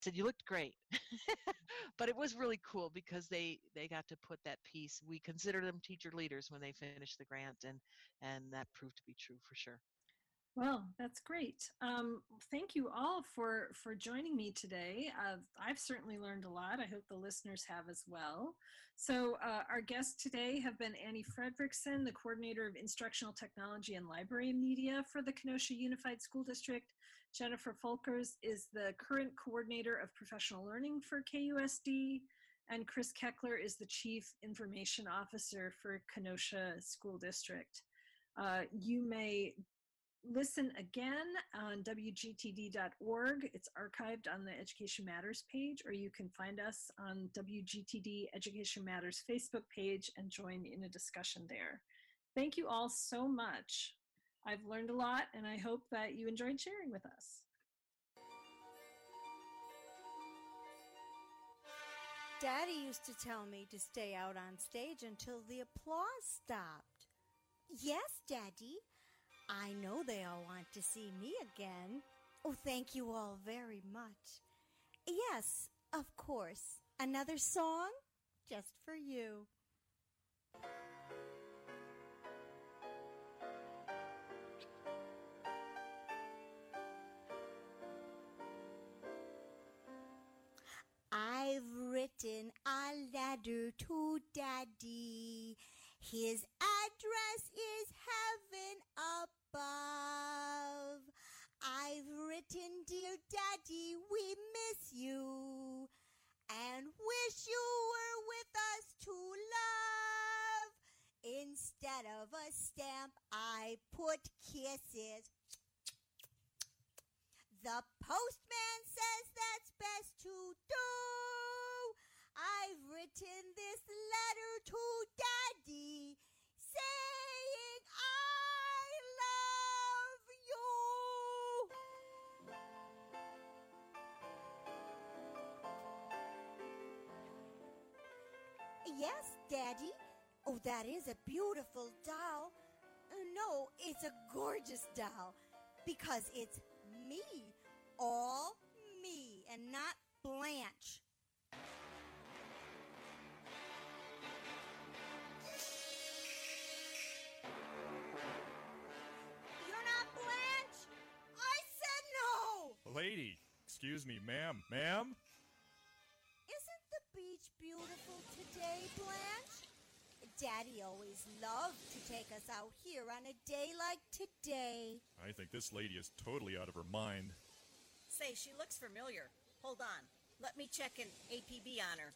said, "You looked great." But it was really cool because they got to put that piece. We consider them teacher leaders when they finish the grant, and that proved to be true for sure. Well, that's great. Thank you all for joining me today. I've certainly learned a lot. I hope the listeners have as well. So our guests today have been Annie Fredrickson, the Coordinator of Instructional Technology and Library Media for the Kenosha Unified School District. Jennifer Folkers is the current Coordinator of Professional Learning for KUSD. And Chris Keckler is the Chief Information Officer for Kenosha School District. You may listen again on WGTD.org. It's archived on the Education Matters page, or you can find us on WGTD Education Matters Facebook page and join in a discussion there. Thank you all so much. I've learned a lot, and I hope that you enjoyed sharing with us. Daddy used to tell me to stay out on stage until the applause stopped. Yes, Daddy. I know they all want to see me again. Oh, thank you all very much. Yes, of course. Another song just for you. I've written a letter to Daddy. His address is heaven above. I've written, dear Daddy, we miss you and wish you were with us to love. Instead of a stamp, I put kisses. The postman says that's best to do. I've written this letter to Daddy saying I love you. Yes, Daddy. Oh, that is a beautiful doll. No, it's a gorgeous doll because it's me, all me, and not Blanche. You're not Blanche? I said no! Lady, excuse me, ma'am. Ma'am? Isn't the beach beautiful today, Blanche? Daddy always loved to take us out here on a day like today. I think this lady is totally out of her mind. Say, she looks familiar. Hold on. Let me check an APB on her.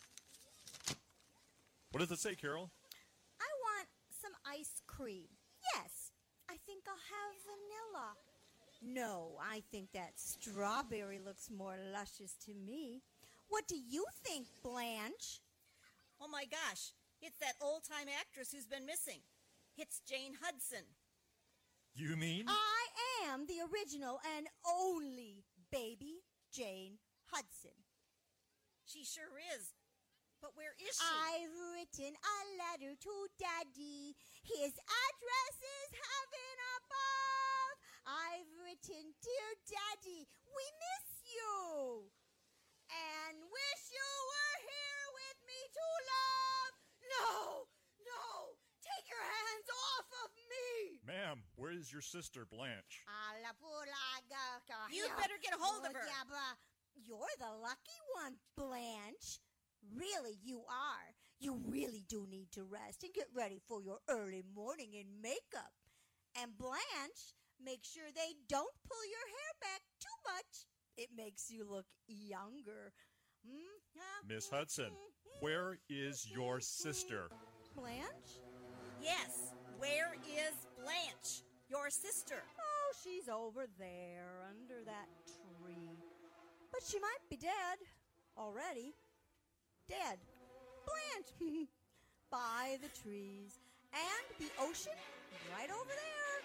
What does it say, Carol? I want some ice cream. Yes, I think I'll have vanilla. No, I think that strawberry looks more luscious to me. What do you think, Blanche? Oh my gosh, it's that old-time actress who's been missing. It's Jane Hudson. You mean? I am the original and only baby Jane Hudson. She sure is. But where is she? I've written a letter to Daddy. His address is heaven above. I've written, dear Daddy, we miss you. And wish you were here with me to love. No, no, take your hands off of me. Ma'am, where is your sister, Blanche? You better get a hold of her. You're the lucky one, Blanche. Really, you are. You really do need to rest and get ready for your early morning and makeup. And Blanche, make sure they don't pull your hair back too much. It makes you look younger. Miss Hudson, where is your sister? Blanche? Yes, where is Blanche, your sister? Oh, she's over there under that tree. But she might be dead already. Dead. Blanche! By the trees. And the ocean right over there.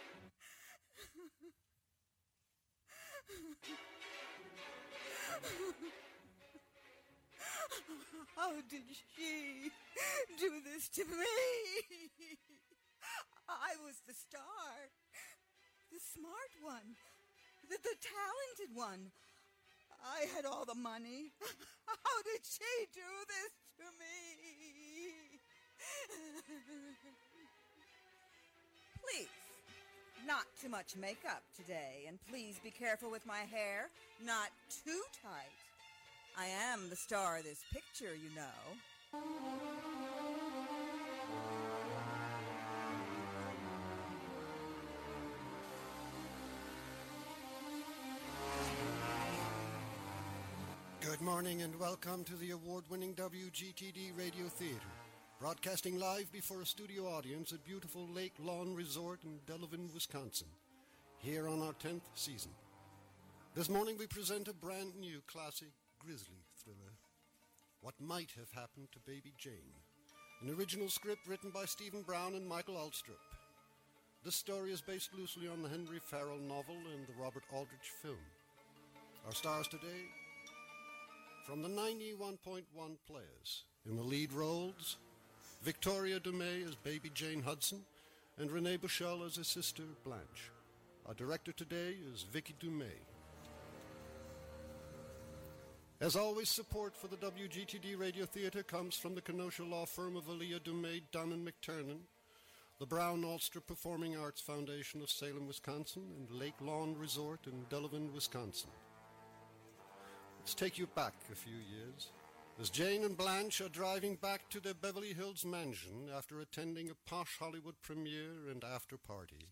How did she do this to me? I was the star, the smart one, the talented one. I had all the money. How did she do this to me? Please, not too much makeup today, and please be careful with my hair. Not too tight. I am the star of this picture, you know. Good morning and welcome to the award-winning WGTD Radio Theater, broadcasting live before a studio audience at beautiful Lake Lawn Resort in Delavan, Wisconsin, here on our 10th season. This morning we present a brand new classic grisly thriller, What Might Have Happened to Baby Jane, an original script written by Stephen Brown and Michael Alstrup. This story is based loosely on the Henry Farrell novel and the Robert Aldrich film. Our stars today, from the 91.1 players, in the lead roles, Victoria Dumais as Baby Jane Hudson and Renee Bushell as his sister Blanche. Our director today is Vicky Dumais. As always, support for the WGTD Radio Theater comes from the Kenosha law firm of Aaliyah Dumais, Dunn and McTernan, the Brown Alster Performing Arts Foundation of Salem, Wisconsin, and Lake Lawn Resort in Delavan, Wisconsin. Let's take you back a few years, as Jane and Blanche are driving back to their Beverly Hills mansion after attending a posh Hollywood premiere and after party.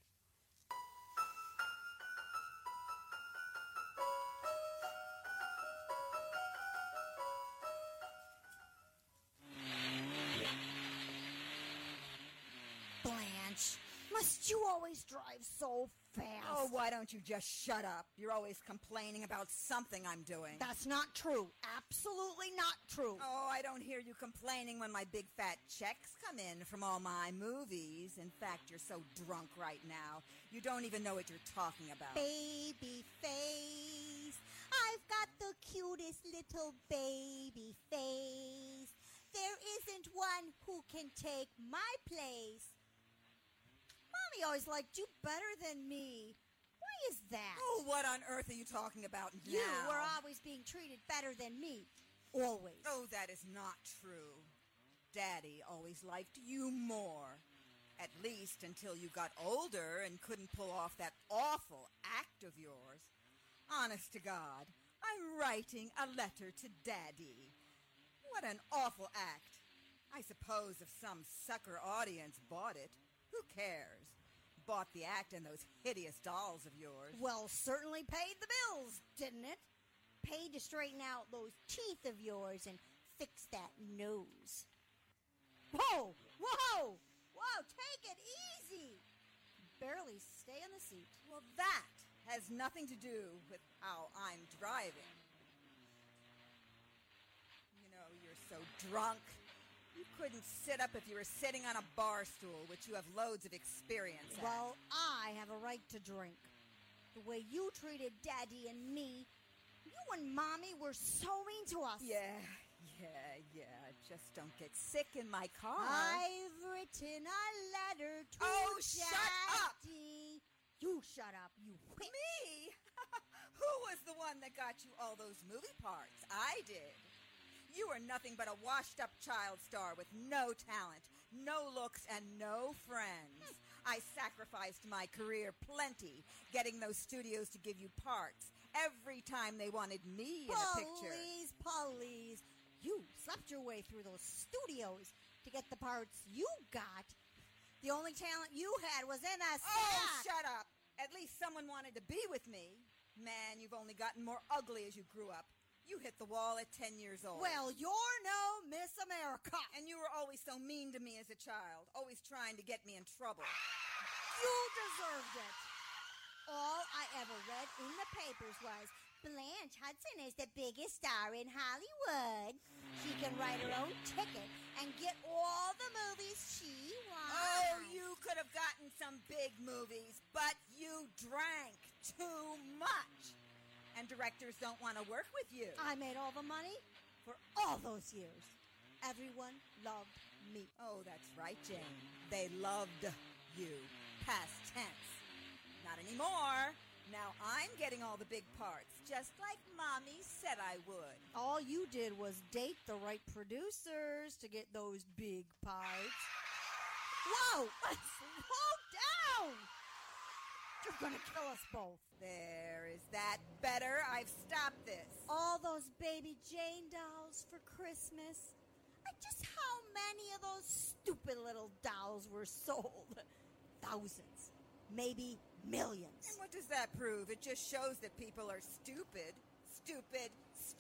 Blanche, must you always drive so fast? Oh, why don't you just shut up? You're always complaining about something I'm doing. That's not true. Absolutely not true. Oh, I don't hear you complaining when my big fat checks come in from all my movies. In fact, you're so drunk right now, you don't even know what you're talking about. Baby face, I've got the cutest little baby face. There isn't one who can take my place. Mommy always liked you better than me. Why is that? Oh, what on earth are you talking about now? You were always being treated better than me. Always. Oh, that is not true. Daddy always liked you more. At least until you got older and couldn't pull off that awful act of yours. Honest to God, I'm writing a letter to Daddy. What an awful act. I suppose if some sucker audience bought it, who cares? Bought the act and those hideous dolls of yours. Well, certainly paid the bills, didn't it? Paid to straighten out those teeth of yours and fix that nose. Whoa! Whoa! Whoa! Take it easy! Barely stay in the seat. Well, that has nothing to do with how I'm driving. You know, you're so drunk. You couldn't sit up if you were sitting on a bar stool, which you have loads of experience at. Well, I have a right to drink. The way you treated Daddy and me, you and Mommy were so mean to us. Yeah. Just don't get sick in my car. I've written a letter to Oh, shut up! Daddy. You shut up, you witch. Me? Who was the one that got you all those movie parts? I did. You are nothing but a washed-up child star with no talent, no looks, and no friends. I sacrificed my career plenty, getting those studios to give you parts every time they wanted me in a picture. Please. You slept your way through those studios to get the parts you got. The only talent you had was in a sack. Oh, shut up. At least someone wanted to be with me. Man, you've only gotten more ugly as you grew up. You hit the wall at 10 years old. Well, you're no Miss America. And you were always so mean to me as a child, always trying to get me in trouble. You deserved it. All I ever read in the papers was Blanche Hudson is the biggest star in Hollywood. She can write her own ticket and get all the movies she wants. Oh, you could have gotten some big movies, but you drank too much. And directors don't want to work with you. I made all the money for all those years. Everyone loved me. Oh, that's right, Jane. They loved you. Past tense. Not anymore. Now I'm getting all the big parts, just like Mommy said I would. All you did was date the right producers to get those big parts. Whoa! Slow down! You're gonna kill us both. There, is that better? I've stopped this. All those baby Jane dolls for Christmas. Just how many of those stupid little dolls were sold? Thousands. Maybe millions. And what does that prove? It just shows that people are stupid. Stupid.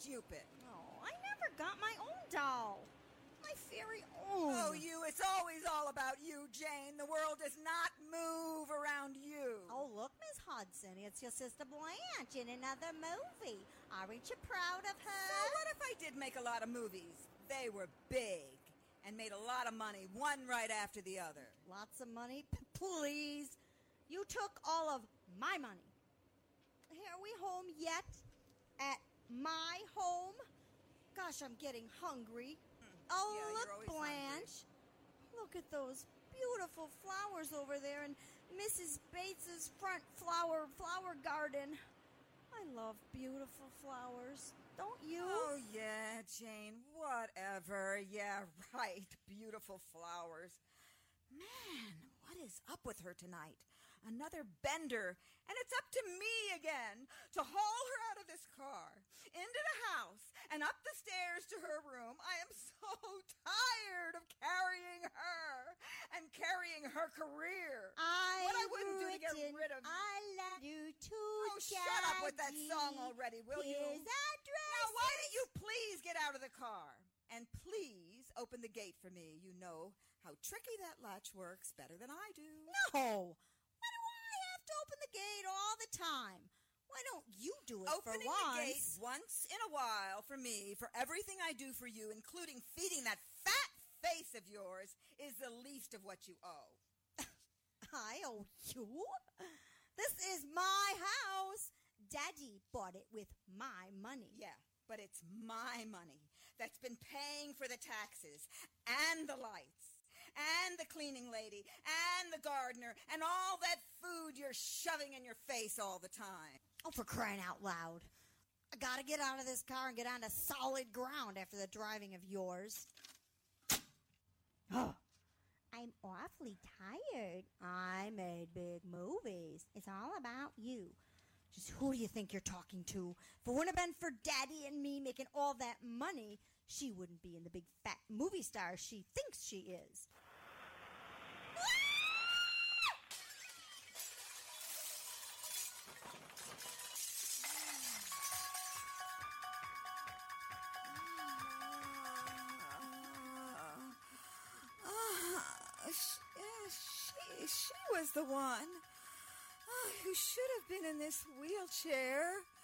Oh, I never got my own doll. My very own. Oh, you. It's always all about you, Jane. The world does not move around you. Oh, look, Miss Hudson. It's your sister Blanche in another movie. Aren't you proud of her? So what if I did make a lot of movies? They were big and made a lot of money, one right after the other. Lots of money? Please. You took all of my money. Are we home yet? At my home? Gosh, I'm getting hungry. Oh, Yeah, look, you're always Blanche. Look at those beautiful flowers over there in Mrs. Bates's front flower garden. I love beautiful flowers. Don't you? Oh, yeah, Jane, whatever. Yeah, right, beautiful flowers. Man, what is up with her tonight? Another bender, and it's up to me again to haul her out of this car, into the house, and up the stairs to her room. I am so tired of carrying her and carrying her career. What I wouldn't do to get rid of... I love you too, Oh, shut up with that song already, will you? His address. Now, why don't you please get out of the car? And please open the gate for me. You know how tricky that latch works better than I do. No. Why do I have to open the gate all the time? Why don't you do it Opening for once? the gate once in a while for me, for everything I do for you, including feeding that fat face of yours, is the least of what you owe. I owe you? This is my house. Daddy bought it with my money. Yeah, but it's my money that's been paying for the taxes and the lights and the cleaning lady and the gardener and all that food you're shoving in your face all the time. Oh, for crying out loud. I gotta get out of this car and get onto solid ground after the driving of yours. Oh, I'm awfully tired. I made big movies. It's all about you. Just who do you think you're talking to? If it wouldn't have been for Daddy and me making all that money, she wouldn't be in the big fat movie star she thinks she is. She was the one who should have been in this wheelchair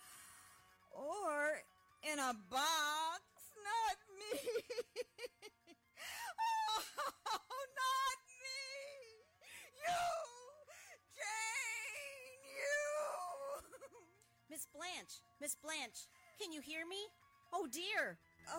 or in a box, not me. Oh, not me. You, Jane, you. Miss Blanche, can you hear me? Oh, dear.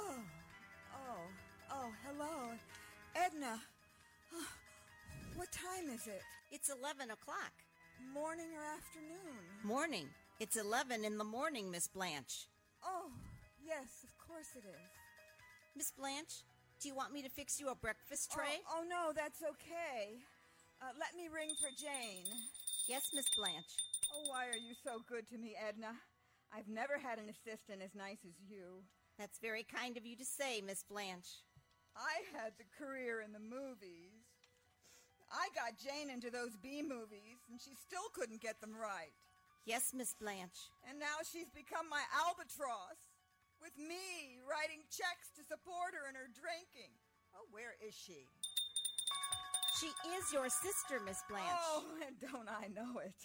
Oh, hello. Edna. What time is it? It's 11 o'clock. Morning or afternoon? Morning. It's 11 in the morning, Miss Blanche. Oh, yes, of course it is. Miss Blanche, do you want me to fix you a breakfast tray? Oh, no, that's okay. Let me ring for Jane. Yes, Miss Blanche. Oh, why are you so good to me, Edna? I've never had an assistant as nice as you. That's very kind of you to say, Miss Blanche. I had the career in the movies. I got Jane into those B movies, and she still couldn't get them right. Yes, Miss Blanche. And now she's become my albatross, with me writing checks to support her in her drinking. Oh, where is she? She is your sister, Miss Blanche. Oh, don't I know it?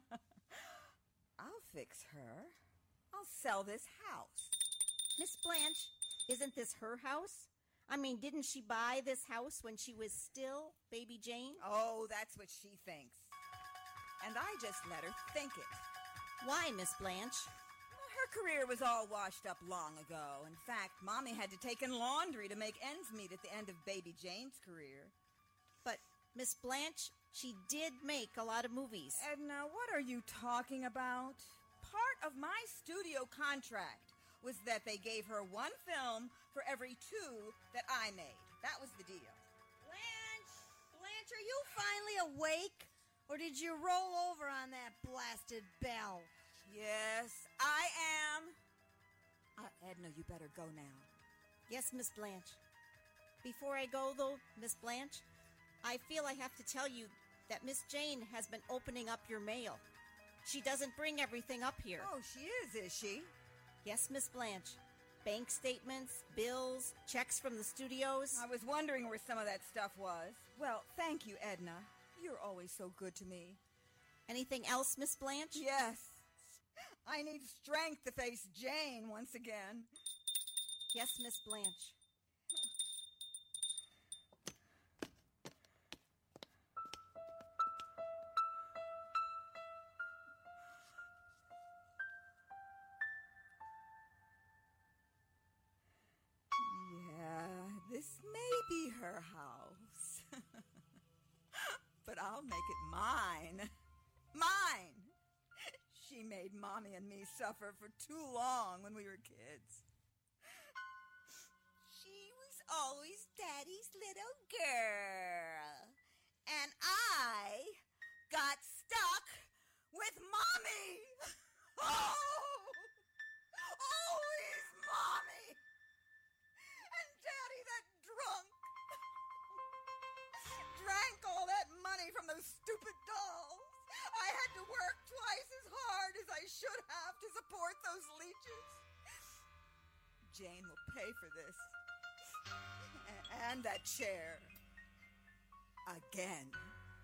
I'll fix her. I'll sell this house. Miss Blanche, isn't this her house? I mean, didn't she buy this house when she was still Baby Jane? Oh, that's what she thinks. And I just let her think it. Why, Miss Blanche? Her career was all washed up long ago. In fact, Mommy had to take in laundry to make ends meet at the end of Baby Jane's career. But, Miss Blanche, She did make a lot of movies. Edna, what are you talking about? Part of my studio contract was that they gave her one film for every 2 that I made. That was the deal. Blanche, are you finally awake? Or did you roll over on that blasted bell? Yes, I am. Edna, you better go now. Yes, Miss Blanche. Before I go, though, Miss Blanche, I feel I have to tell you that Miss Jane has been opening up your mail. She doesn't bring everything up here. Oh, she is she? Yes, Miss Blanche. Bank statements, bills, checks from the studios. I was wondering where some of that stuff was. Well, thank you, Edna. You're always so good to me. Anything else, Miss Blanche? Yes. I need strength to face Jane once again. Yes, Miss Blanche. This may be her house, but I'll make it mine. Mine! She made Mommy and me suffer for too long when we were kids. She was always Daddy's little girl, and I got stuck with Mommy. Oh! Always Mommy! And Daddy, that drunk, drank all that money from those stupid dolls. I had to work twice as hard as I should have to support those leeches. Jane will pay for this. And that chair. Again.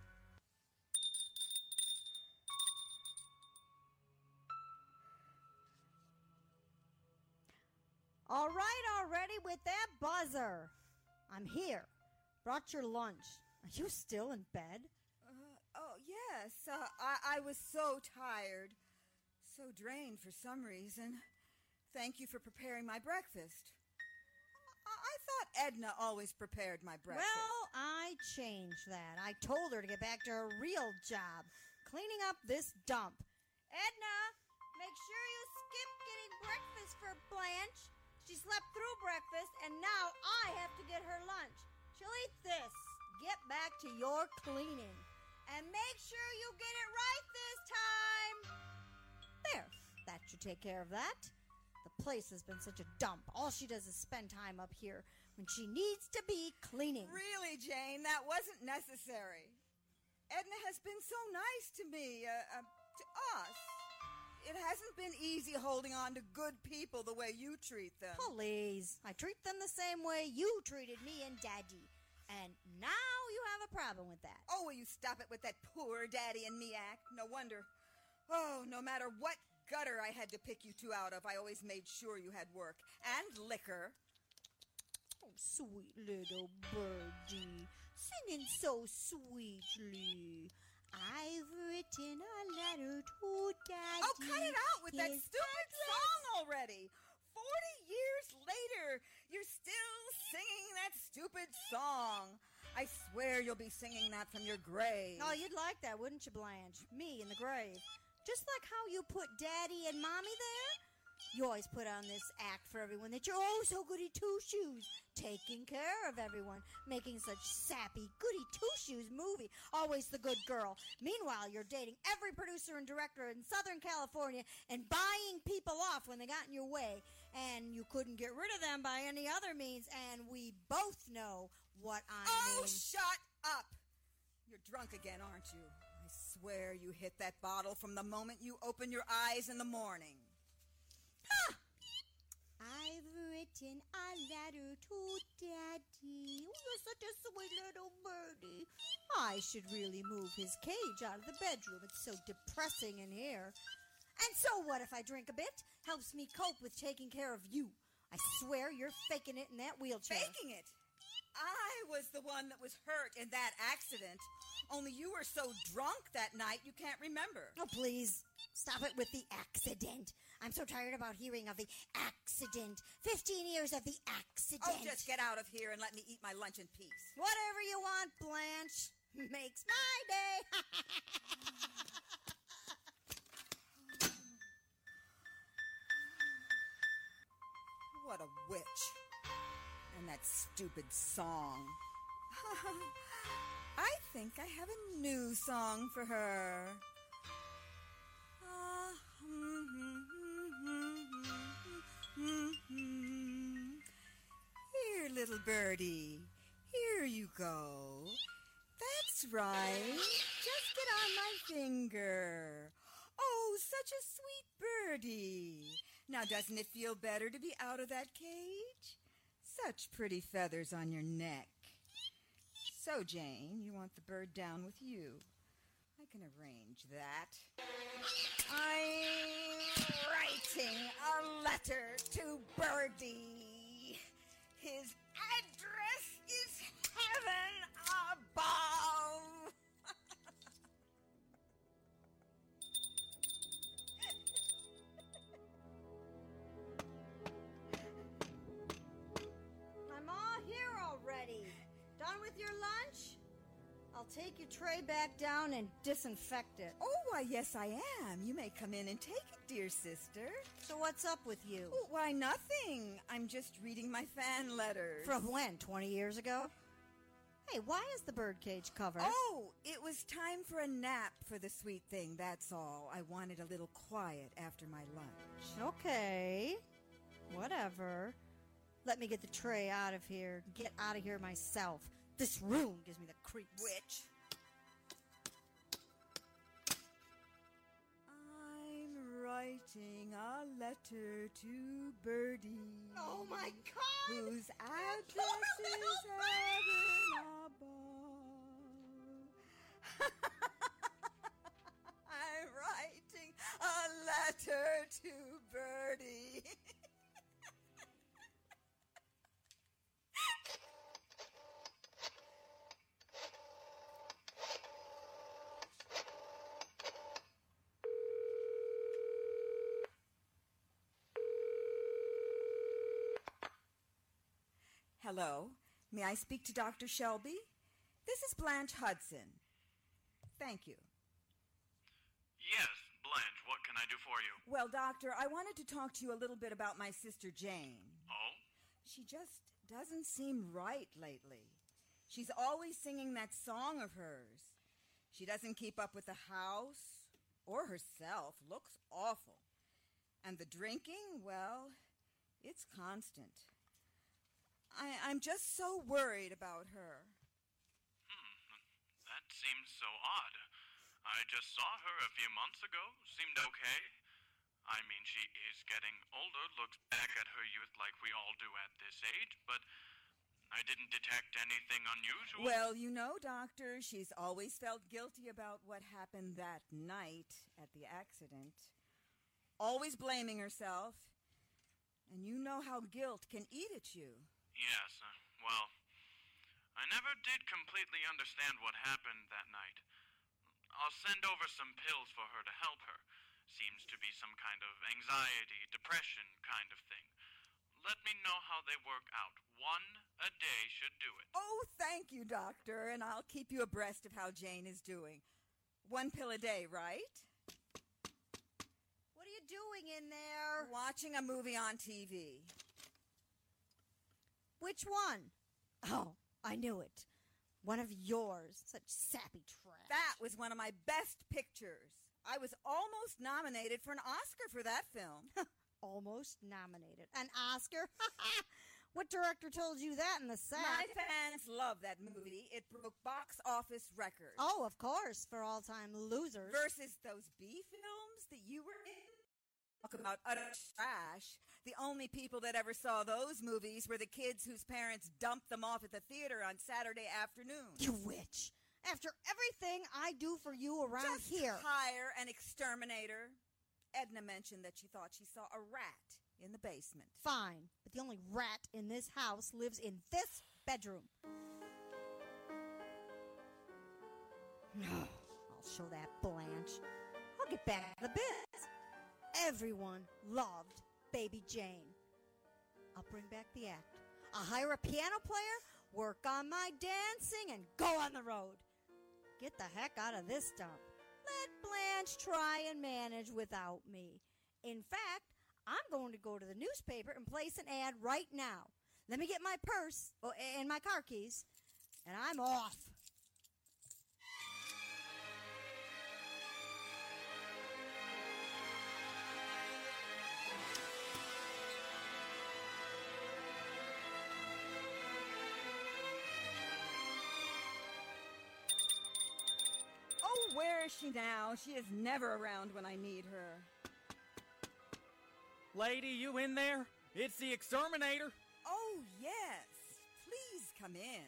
All right already with that buzzer. I'm here. Brought your lunch. Are you still in bed? Oh, yes. I was so tired. So drained for some reason. Thank you for preparing my breakfast. I thought Edna always prepared my breakfast. Well, I changed that. I told her to get back to her real job, cleaning up this dump. Edna, make sure you skip getting breakfast for Blanche. She slept through breakfast, and now I have to get her lunch. She'll eat this. Get back to your cleaning. And make sure you get it right this time. There. That should take care of that. The place has been such a dump. All she does is spend time up here when she needs to be cleaning. Really, Jane, that wasn't necessary. Edna has been so nice to me, to us. It hasn't been easy holding on to good people the way you treat them. Please. I treat them the same way you treated me and Daddy. And now you have a problem with that. Oh, will you stop it with that poor Daddy and me act? No wonder. Oh, no matter what gutter I had to pick you two out of, I always made sure you had work and liquor. Oh, sweet little birdie, singing so sweetly. I've written a letter to Daddy. Oh, cut it out with that stupid song already. 40 years later, you're still singing that stupid song. I swear you'll be singing that from your grave. Oh, you'd like that, wouldn't you, Blanche? Me in the grave. Just like how you put Daddy and Mommy there. You always put on this act for everyone that you're oh so goody two-shoes, taking care of everyone, making such sappy goody two-shoes movie, always the good girl. Meanwhile, you're dating every producer and director in Southern California and buying people off when they got in your way, and you couldn't get rid of them by any other means, and we both know what I mean. Oh, shut up! You're drunk again, aren't you? I swear you hit that bottle from the moment you open your eyes in the morning. I've written a letter to Daddy. Oh, you're such a sweet little birdie. I should really move his cage out of the bedroom. It's so depressing in here. And so what if I drink a bit? Helps me cope with taking care of you. I swear you're faking it in that wheelchair. Faking it? I was the one that was hurt in that accident. Only you were so drunk that night you can't remember. Oh, please. Stop it with the accident. I'm so tired about hearing of the accident. 15 years of the accident. Oh, just get out of here and let me eat my lunch in peace. Whatever you want, Blanche. makes my day. What a witch. And that stupid song. I think I have a new song for her. Here, little birdie. Here you go. That's right. Just get on my finger. Oh, such a sweet birdie. Now, doesn't it feel better to be out of that cage? Such pretty feathers on your neck. So, Jane, you want the bird down with you. I can arrange that. I'm writing a letter to Birdie. His address is heaven above. I'm all here already. Done with your lunch? I'll take your tray back down and disinfect it. Oh, why, yes, I am. You may come in and take it, dear sister. So what's up with you? Oh, why, nothing. I'm just reading my fan letters. From when? 20 years ago? Hey, why is the birdcage covered? Oh, it was time for a nap for the sweet thing, that's all. I wanted a little quiet after my lunch. Okay. Whatever. Let me get the tray out of here. Get out of here myself. This room gives me the creeps. Witch. I'm writing a letter to Birdie. Oh, my God! Whose address is heaven above. I'm writing a letter to Birdie. Hello, may I speak to Dr. Shelby? This is Blanche Hudson. Thank you. Yes, Blanche, what can I do for you? Well, doctor, I wanted to talk to you a little bit about my sister Jane. Oh? She just doesn't seem right lately. She's always singing that song of hers. She doesn't keep up with the house or herself. Looks awful. And the drinking, well, it's constant. I'm just so worried about her. That seems so odd. I just saw her a few months ago. Seemed okay. I mean, she is getting older, looks back at her youth like we all do at this age, but I didn't detect anything unusual. Well, you know, doctor, she's always felt guilty about what happened that night at the accident. Always blaming herself. And you know how guilt can eat at you. Yes, well, I never did completely understand what happened that night. I'll send over some pills for her to help her. Seems to be some kind of anxiety, depression kind of thing. Let me know how they work out. 1 a day should do it. Oh, thank you, doctor, and I'll keep you abreast of how Jane is doing. 1 pill a day, right? What are you doing in there? Watching a movie on TV. Which one? Oh, I knew it. One of yours. Such sappy trash. That was one of my best pictures. I was almost nominated for an Oscar for that film. Almost nominated. An Oscar? What director told you that in the sack? My fans love that movie. It broke box office records. Oh, of course, for all-time losers. Versus those B films that you were in. Talk about utter trash. The only people that ever saw those movies were the kids whose parents dumped them off at the theater on Saturday afternoon. You witch. After everything I do for you around Just here. hire an exterminator. Edna mentioned that she thought she saw a rat in the basement. Fine, but the only rat in this house lives in this bedroom. I'll show that Blanche. I'll get back to the biz. Everyone loved Baby Jane. I'll bring back the act. I'll hire a piano player, work on my dancing, and go on the road. get the heck out of this dump. Let Blanche try and manage without me. In fact, I'm going to go to the newspaper and place an ad right now. Let me get my purse and my car keys, and I'm off. Oh, where is she now? She is never around when I need her. Lady, you in there? It's the exterminator. Oh, yes. Please come in.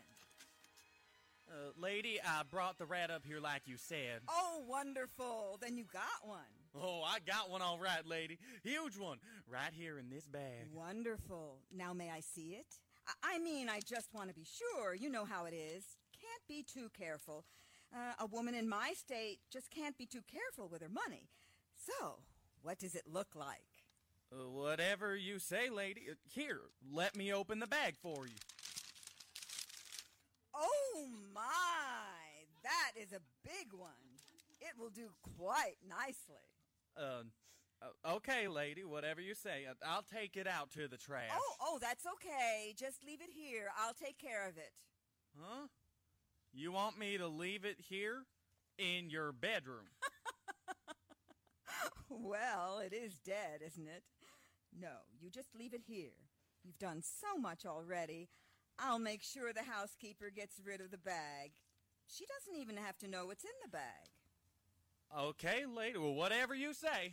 Lady, I brought the rat up here like you said. Oh, wonderful. Then you got one. Oh, I got one all right, lady. Huge one. Right here in this bag. Wonderful. Now may I see it? I mean, I just want to be sure. You know how it is. Can't be too careful. A woman in my state just can't be too careful with her money. So, what does it look like? Whatever you say, lady. Here, let me open the bag for you. Oh, my! That is a big one. It will do quite nicely. Okay, lady, whatever you say. I'll take it out to the trash. Oh, that's okay. Just leave it here. I'll take care of it. Huh? You want me to leave it here? In your bedroom? Well, it is dead, isn't it? No, you just leave it here. You've done so much already. I'll make sure the housekeeper gets rid of the bag. She doesn't even have to know what's in the bag. Okay, lady. Well, whatever you say.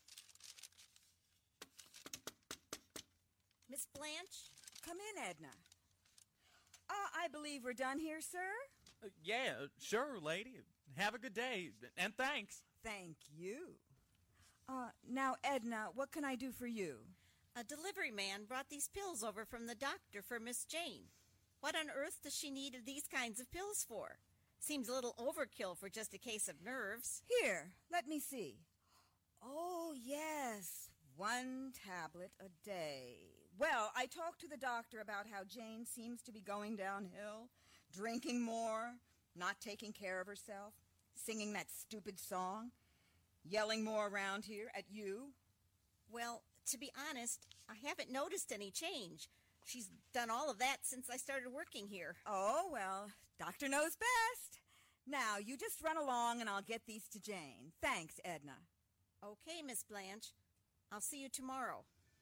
Miss Blanche? Come in, Edna. I believe we're done here, sir? Yeah, sure, lady. Have a good day, and thanks. Thank you. Now, Edna, what can I do for you? A delivery man brought these pills over from the doctor for Miss Jane. What on earth does she need these kinds of pills for? Seems a little overkill for just a case of nerves. Here, let me see. Oh, yes, 1 tablet a day. Well, I talked to the doctor about how Jane seems to be going downhill, drinking more, not taking care of herself, singing that stupid song, yelling more around here at you. Well, to be honest, I haven't noticed any change. She's done all of that since I started working here. Oh, well, doctor knows best. Now, you just run along and I'll get these to Jane. Thanks, Edna. Okay, Miss Blanche. I'll see you tomorrow.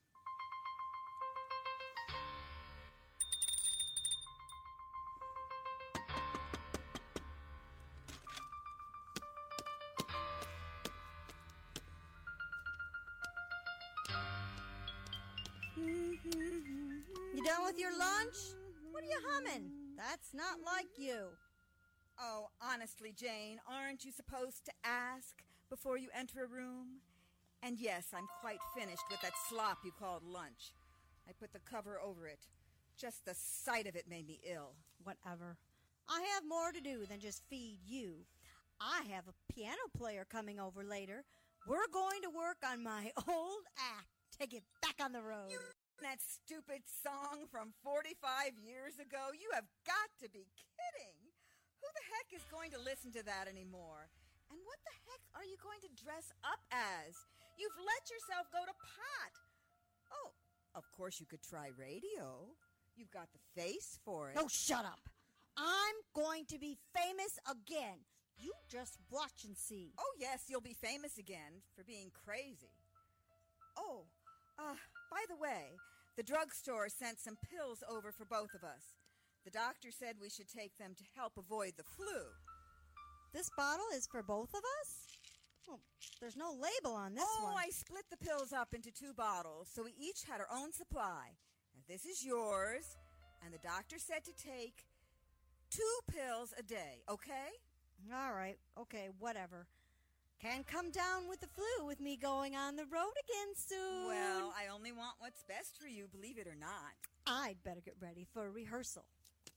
You done with your lunch? What are you humming? That's not like you. Oh, honestly, Jane, aren't you supposed to ask before you enter a room? And yes, I'm quite finished with that slop you called lunch. I put the cover over it. Just the sight of it made me ill. Whatever. I have more to do than just feed you. I have a piano player coming over later. We're going to work on my old act to get back on the road. That stupid song from 45 years ago? You have got to be kidding. Who the heck is going to listen to that anymore? And what the heck are you going to dress up as? You've let yourself go to pot. Oh, of course you could try radio. You've got the face for it. Oh, shut up. I'm going to be famous again. You just watch and see. Oh, yes, you'll be famous again for being crazy. Oh, by the way, the drugstore sent some pills over for both of us. The doctor said we should take them to help avoid the flu. This bottle is for both of us? Well, there's no label on this one. Oh, I split the pills up into 2 bottles, so we each had our own supply. Now, this is yours, and the doctor said to take 2 pills a day, okay? All right, okay, whatever. Can't come down with the flu with me going on the road again soon. Well, I only want what's best for you, believe it or not. I'd better get ready for rehearsal.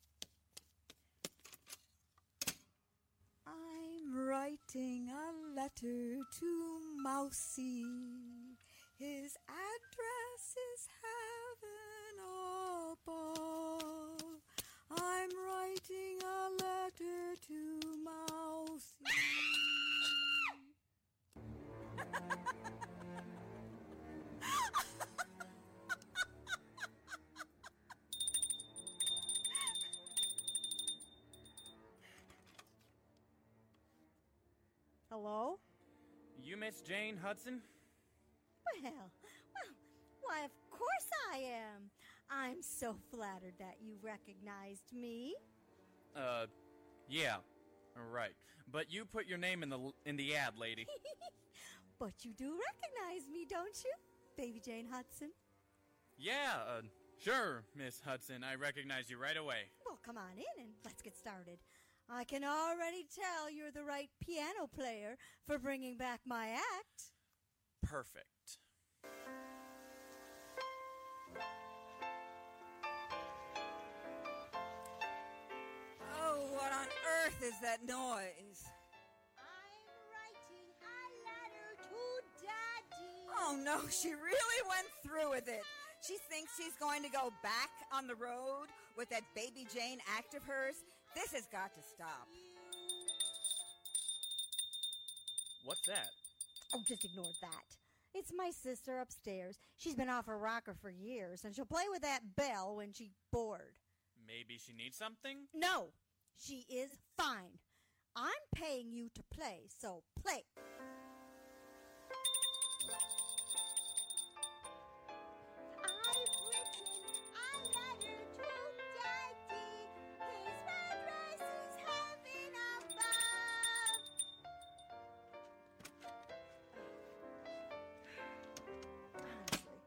I'm writing a letter to Mousie. His address is heaven above. I'm writing a letter to Mousie. Hello? You Miss Jane Hudson? Well, why, of course I am. I'm so flattered that you recognized me. Yeah, right. But you put your name in the ad, lady. But you do recognize me, don't you, Baby Jane Hudson? Yeah, sure, Miss Hudson. I recognize you right away. Well, come on in and let's get started. I can already tell you're the right piano player for bringing back my act. Perfect. Oh, what on earth is that noise? I'm writing a letter to Daddy. Oh, no, she really went through with it. She thinks she's going to go back on the road with that Baby Jane act of hers. This has got to stop. What's that? Oh, just ignore that. It's my sister upstairs. She's been off her rocker for years, and she'll play with that bell when she's bored. Maybe she needs something? No, she is fine. I'm paying you to play, so play. I've written a letter to Daddy. His address is heaven above. Honestly.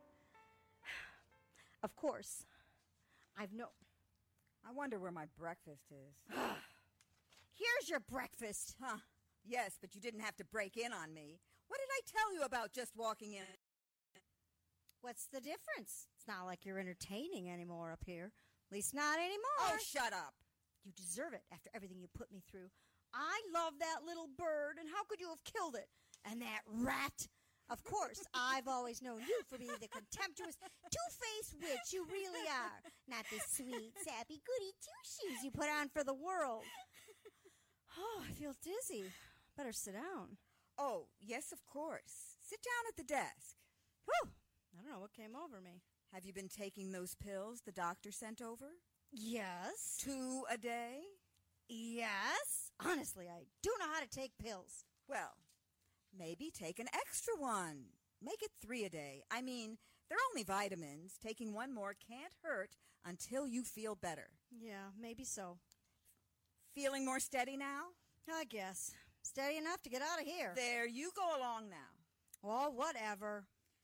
Of course, I've no... I wonder where my breakfast is. Here's your breakfast. Huh. Yes, but you didn't have to break in on me. What did I tell you about just walking in? What's the difference? It's not like you're entertaining anymore up here. At least not anymore. Oh, shut up. You deserve it after everything you put me through. I love that little bird, and how could you have killed it? And that rat. Of course, I've always known you for being the contemptuous, two-faced witch you really are. Not the sweet, sappy, goody two-shoes you put on for the world. Oh, I feel dizzy. Better sit down. Oh, yes, of course. Sit down at the desk. Whew. I don't know what came over me. Have you been taking those pills the doctor sent over? Yes. 2 a day? Yes. Honestly, I do know how to take pills. Well, maybe take an extra one. Make it 3 a day. I mean, they're only vitamins. Taking one more can't hurt until you feel better. Yeah, maybe so. Feeling more steady now? I guess. Steady enough to get out of here. There, you go along now. Oh, whatever.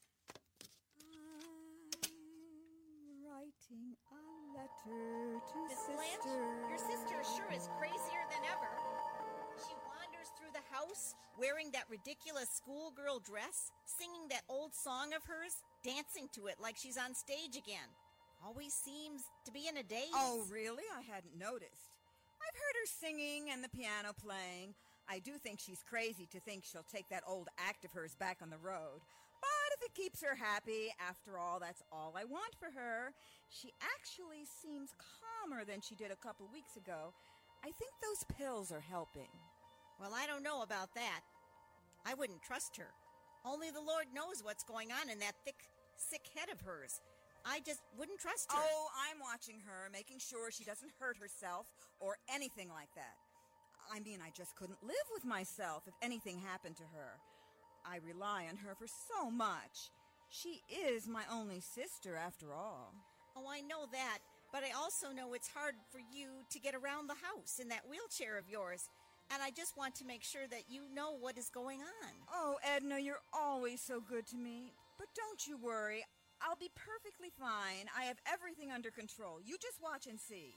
I'm writing a letter to Miss sister. Blanche, your sister sure is crazier than ever. She wanders through the house wearing that ridiculous schoolgirl dress, singing that old song of hers, dancing to it like she's on stage again. Always seems to be in a daze. Oh, really? I hadn't noticed. I've heard her singing and the piano playing. I do think she's crazy to think she'll take that old act of hers back on the road. But if it keeps her happy, after all, that's all I want for her. She actually seems calmer than she did a couple weeks ago. I think those pills are helping. Well, I don't know about that. I wouldn't trust her. Only the Lord knows what's going on in that thick, sick head of hers. I just wouldn't trust her. Oh, I'm watching her, making sure she doesn't hurt herself or anything like that. I mean, I just couldn't live with myself if anything happened to her. I rely on her for so much. She is my only sister, after all. Oh, I know that, but I also know it's hard for you to get around the house in that wheelchair of yours. And I just want to make sure that you know what is going on. Oh, Edna, you're always so good to me. But don't you worry. I'll be perfectly fine. I have everything under control. You just watch and see.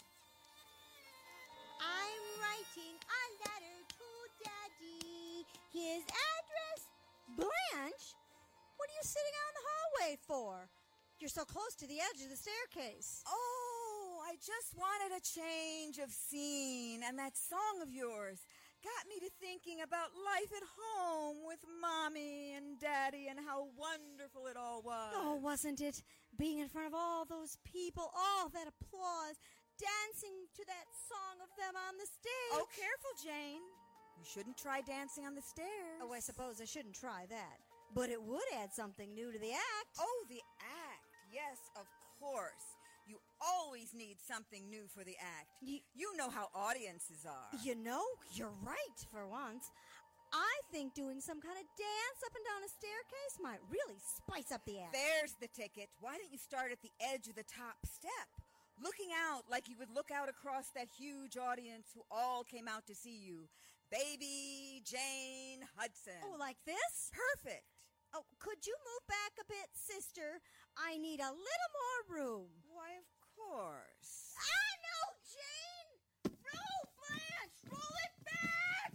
I'm writing a letter to Daddy. His address... Blanche? What are you sitting out in the hallway for? You're so close to the edge of the staircase. Oh, I just wanted a change of scene, and that song of yours got me to thinking about life at home with Mommy and Daddy and how wonderful it all was. Oh, wasn't it? Being in front of all those people, all that applause, dancing to that song of them on the stage. Oh, careful, Jane. You shouldn't try dancing on the stairs. Oh, I suppose I shouldn't try that. But it would add something new to the act. Oh, the act. Yes, of course. You always need something new for the act. You know how audiences are. You know, you're right for once. I think doing some kind of dance up and down a staircase might really spice up the act. There's the ticket. Why don't you start at the edge of the top step, looking out like you would look out across that huge audience who all came out to see you. Baby Jane Hudson. Oh, like this? Perfect. Oh, could you move back a bit, sister? I need a little more room. Why, of course. I know, Jane! Roll, Blanche! Roll it back!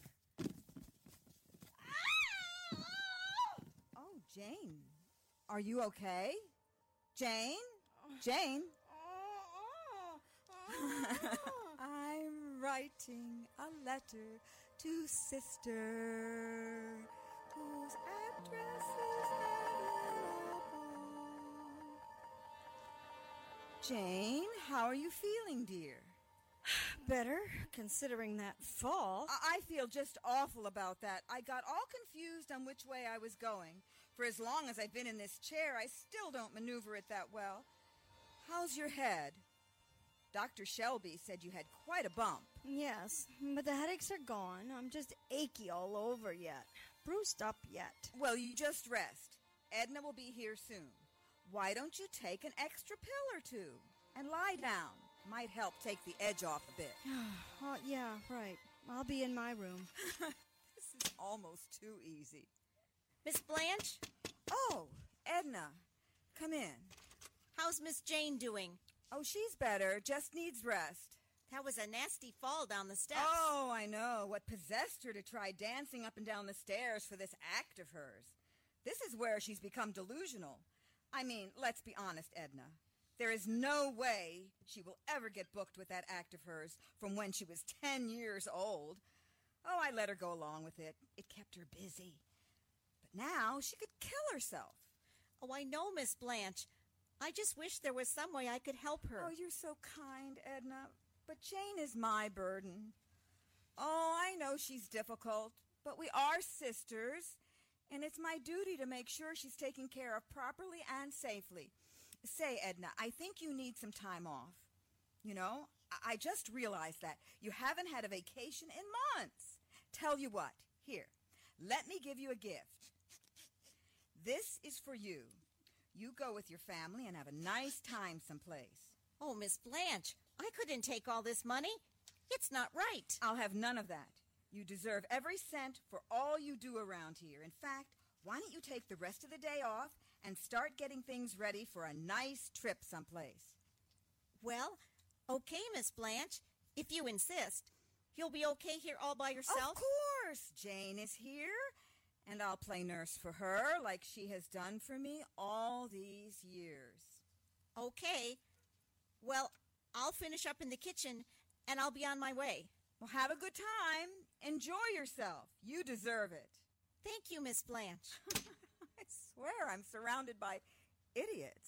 Oh, Jane. Are you okay? Jane? Jane? I'm writing a letter to sister whose address is available. Jane, how are you feeling, dear? Better, considering that fall. I feel just awful about that. I got all confused on which way I was going. For as long as I've been in this chair, I still don't maneuver it that well. How's your head? Dr. Shelby said you had quite a bump. Yes, but the headaches are gone. I'm just achy all over yet. Bruised up yet. Well, you just rest. Edna will be here soon. Why don't you take an extra pill or two and lie down? Might help take the edge off a bit. Oh, yeah, right. I'll be in my room. This is almost too easy. Miss Blanche, Oh, Edna, come in. how's Miss Jane doing? Oh, she's better, just needs rest. That was a nasty fall down the steps. Oh, I know. What possessed her to try dancing up and down the stairs for this act of hers? This is where she's become delusional. I mean, let's be honest, Edna. There is no way she will ever get booked with that act of hers from when she was 10 years old. Oh, I let her go along with it. It kept her busy. But now she could kill herself. Oh, I know, Miss Blanche. I just wish there was some way I could help her. Oh, you're so kind, Edna. But Jane is my burden. Oh, I know she's difficult, but we are sisters, and it's my duty to make sure she's taken care of properly and safely. Say, Edna, I think you need some time off. You know, I just realized that. You haven't had a vacation in months. Tell you what, here, let me give you a gift. This is for you. You go with your family and have a nice time someplace. Oh, Miss Blanche, I couldn't take all this money. It's not right. I'll have none of that. You deserve every cent for all you do around here. In fact, why don't you take the rest of the day off and start getting things ready for a nice trip someplace? Well, okay, Miss Blanche, if you insist. You'll be okay here all by yourself? Of course. Jane is here, and I'll play nurse for her like she has done for me all these years. Okay. Well, I'll finish up in the kitchen, and I'll be on my way. Well, have a good time. Enjoy yourself. You deserve it. Thank you, Miss Blanche. I swear I'm surrounded by idiots.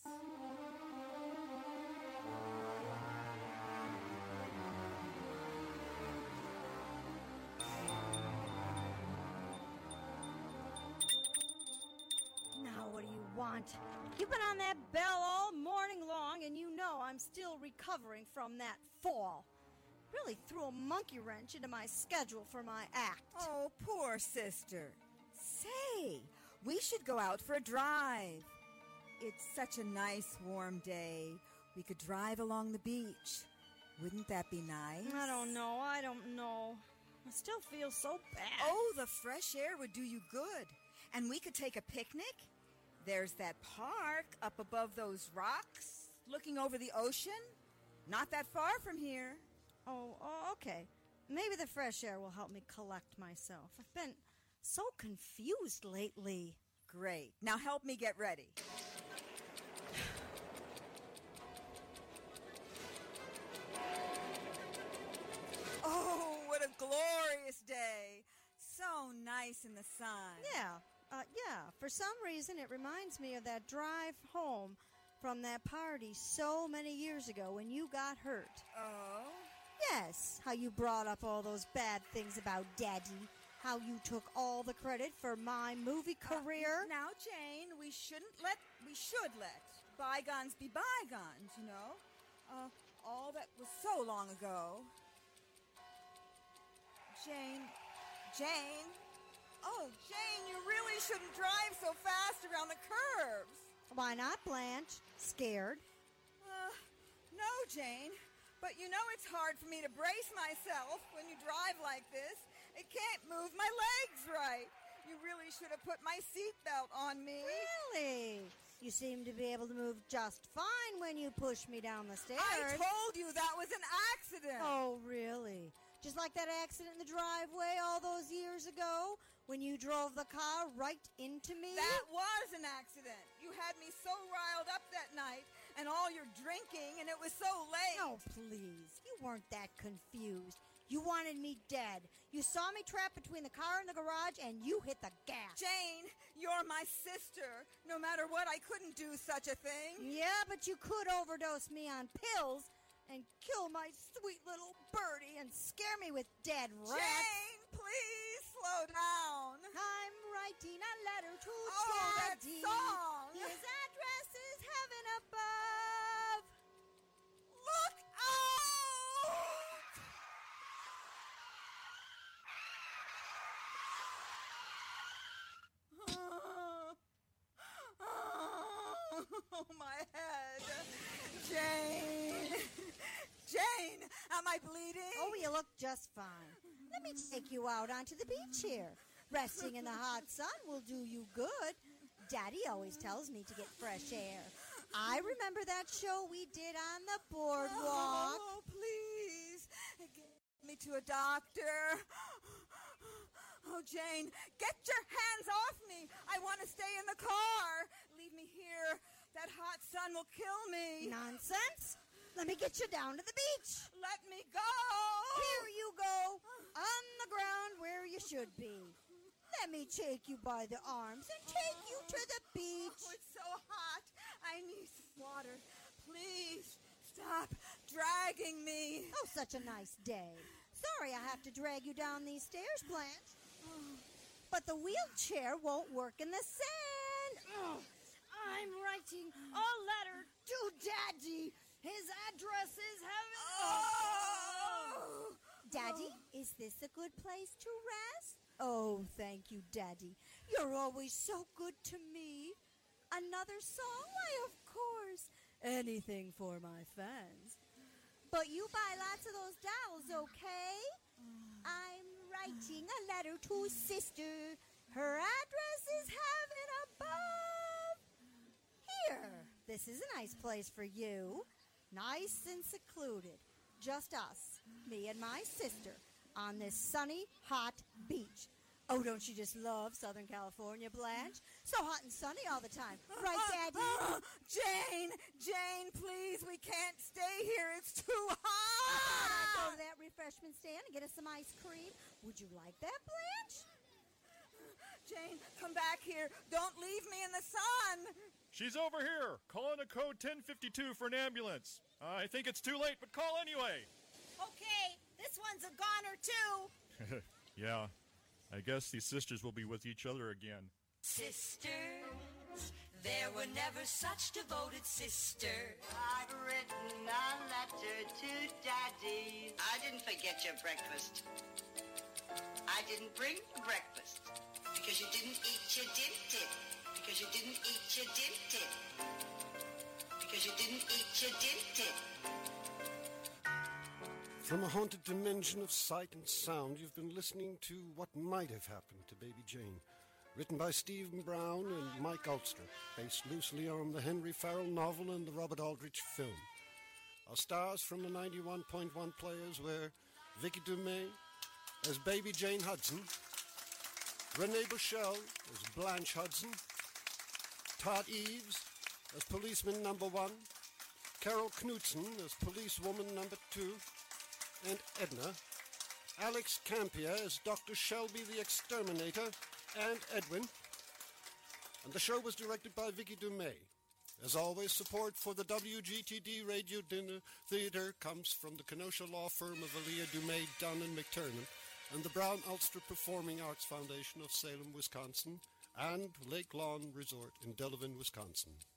Now, what do you want? You've been on that bell all morning long, and you know I'm still recovering from that fall. Really threw a monkey wrench into my schedule for my act. Oh, poor sister. Say, we should go out for a drive. It's such a nice warm day. We could drive along the beach. Wouldn't that be nice? I don't know. I still feel so bad. Oh, the fresh air would do you good. And we could take a picnic. There's that park up above those rocks, looking over the ocean. Not that far from here. Oh, okay. Maybe the fresh air will help me collect myself. I've been so confused lately. Great. Now help me get ready. Oh, what a glorious day. So nice in the sun. Yeah. For some reason, it reminds me of that drive home from that party so many years ago when you got hurt. Oh? Yes, how you brought up all those bad things about Daddy. How you took all the credit for my movie career. Now, Jane, we should let bygones be bygones, you know? All that was so long ago. Jane. Oh, Jane, you really shouldn't drive so fast around the curves. Why not, Blanche? Scared? No, Jane. But you know it's hard for me to brace myself when you drive like this. It can't move my legs right. You really should have put my seatbelt on me. Really? You seem to be able to move just fine when you push me down the stairs. I told you that was an accident. Oh, really? Just like that accident in the driveway all those years ago when you drove the car right into me? That was an accident. You had me so riled up that night and all your drinking, and it was so late. Oh, please. You weren't that confused. You wanted me dead. You saw me trapped between the car and the garage, and you hit the gas. Jane, you're my sister. No matter what, I couldn't do such a thing. Yeah, but you could overdose me on pills and kill my sweet little birdie and scare me with dead rats. Jane, please slow down. I'm writing a letter to That Daddy. song. His address is heaven above. Look out! Oh, my head. Jane. Jane, am I bleeding? Oh, you look just fine. Let me take you out onto the beach here. Resting in the hot sun will do you good. Daddy always tells me to get fresh air. I remember that show we did on the boardwalk. Oh, please. Get me to a doctor. Oh, Jane, get your hands off me. I want to stay in the car. Leave me here. That hot sun will kill me. Nonsense. Let me get you down to the beach. Let me go. Here you go, on the ground where you should be. Let me take you by the arms and take you to the beach. Oh, it's so hot. I need some water. Please stop dragging me. Oh, such a nice day. Sorry I have to drag you down these stairs, Blanche. But the wheelchair won't work in the sand. I'm writing a letter to Daddy. His address is heaven. Oh! Daddy, is this a good place to rest? Oh, thank you, Daddy. You're always so good to me. Another song? Why, of course. Anything for my fans. But you buy lots of those dolls, okay? I'm writing a letter to Sister. Her address is heaven above. Here, this is a nice place for you. Nice and secluded. Just us, me and my sister, on this sunny, hot beach. Oh, don't you just love Southern California, Blanche? So hot and sunny all the time. Right, Daddy? Jane, please, we can't stay here. It's too hot. Go to that refreshment stand and get us some ice cream. Would you like that, Blanche? Jane, come back here. Don't leave me in the sun. She's over here. Calling a code 1052 for an ambulance. I think it's too late, but call anyway. Okay, this one's a goner too. Yeah, I guess these sisters will be with each other again. Sisters, there were never such devoted sisters. I've written a letter to Daddy. I didn't forget your breakfast. I didn't bring the breakfast because you didn't eat your dinted. Because you didn't eat your dinted. Because you didn't eat your dinted. From a haunted dimension of sight and sound, you've been listening to What Might Have Happened to Baby Jane, written by Stephen Brown and Mike Ulster, based loosely on the Henry Farrell novel and the Robert Aldrich film. Our stars from the 91.1 players were Vicky Dumais as Baby Jane Hudson, Renee Bushell as Blanche Hudson, Todd Eves as Policeman Number 1, Carol Knudsen as Policewoman Number 2, and Edna, Alex Campier as Dr. Shelby the Exterminator, and Edwin. And the show was directed by Vicky Dumais. As always, support for the WGTD Radio Dinner Theater comes from the Kenosha law firm of Aaliyah Dumais, Dunn & McTurnan, and the Brown Ulster Performing Arts Foundation of Salem, Wisconsin, and Lake Lawn Resort in Delavan, Wisconsin.